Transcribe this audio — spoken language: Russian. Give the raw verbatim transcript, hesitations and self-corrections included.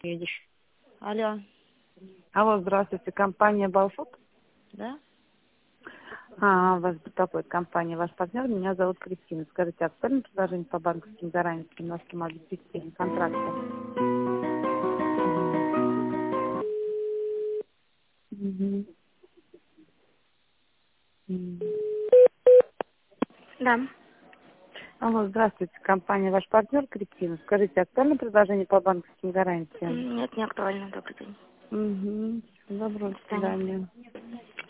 едешь. Алло. Алло, здравствуйте, компания Балфуд. Да? А, вас беспокоит компания, ваш партнер, меня зовут Кристина. Скажите, актуальное предложение по банковским гарантиям на самообеспечение контракта? Мгм. Мгм. Да. Алло, здравствуйте, компания ваш партнер, Кристина. Скажите, актуальное предложение по банковским гарантиям? М, Нет, не актуально. Добрый день. Угу. Доброго До свидания. свидания.